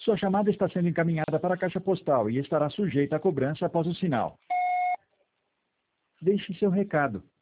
Sua chamada está sendo encaminhada para a caixa postal e estará sujeita a cobrança após o sinal. Deixe seu recado.